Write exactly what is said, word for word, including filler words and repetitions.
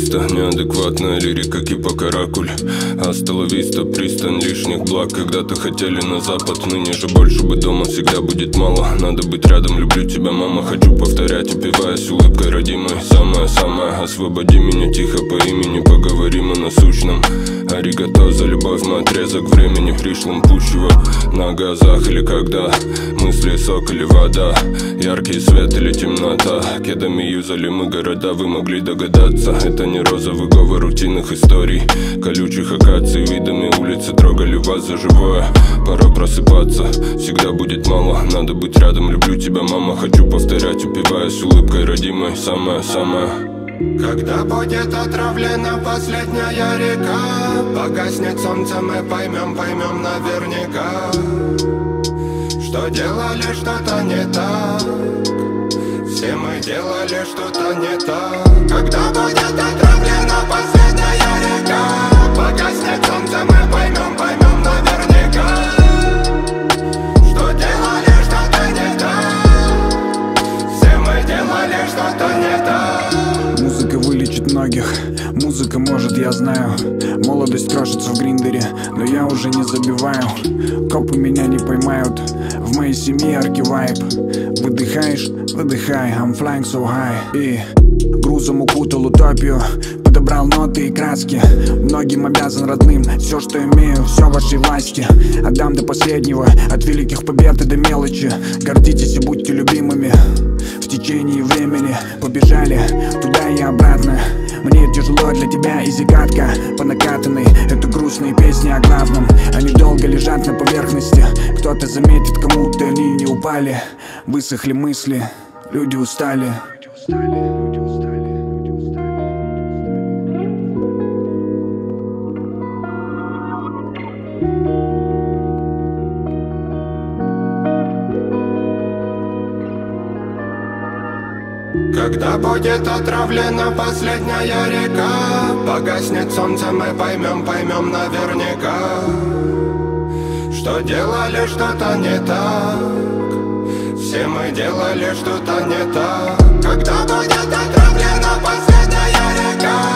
виста, неадекватная лирика кипа каракуль. Асталовиста, пристань лишних благ. Когда-то хотели на запад, ныне же больше бы дома всегда будет мало. Надо быть рядом, люблю тебя, мама. Хочу повторять, упиваясь улыбкой родимой. Самое-самое, освободи меня тихо по имени. Поговорим о насущном. Аригато за любовь, мой отрезок времени. Пришлым пущего на газах или когда мысли сок или вода, яркий свет или темнота. Кедами юзали мы города, вы могли догадаться. Это не розовый говор рутинных историй, колючих акаций, видами улицы трогали вас за живое. Пора просыпаться, всегда будет мало. Надо быть рядом, люблю тебя, мама. Хочу повторять, упиваясь улыбкой родимой. Самое-самое. Когда будет отравлена последняя река, погаснет солнце, мы поймем, поймем наверняка, что делали что-то не так. Все мы делали что-то не так. Когда будет отравлена последняя река, погаснет солнце, мы поймем, поймем наверняка, что делали что-то не так. Все мы делали что-то не так. Музыка вылечит многих, музыка может, я знаю. Молодость крошится в гриндере, но я уже не забиваю. Копы меня не поймают, в моей семье арки-вайб. Выдыхаешь, выдыхай, I'm flying so high. И грузом укутал утопию, подобрал ноты и краски. Многим обязан родным, все, что имею, все в вашей власти. Отдам до последнего, от великих побед и до мелочи. Гордитесь и будьте любимыми. В течение времени побежали туда и обратно. Мне тяжело для тебя, изи катка по накатанной. Это грустные песни о главном, они долго лежат на поверхности. Кто-то заметит, кому-то они не упали. Высохли мысли, люди устали. Когда будет отравлена последняя река, погаснет солнце, мы поймем, поймем наверняка, что делали что-то не так. Все мы делали что-то не так. Когда будет отравлена последняя река,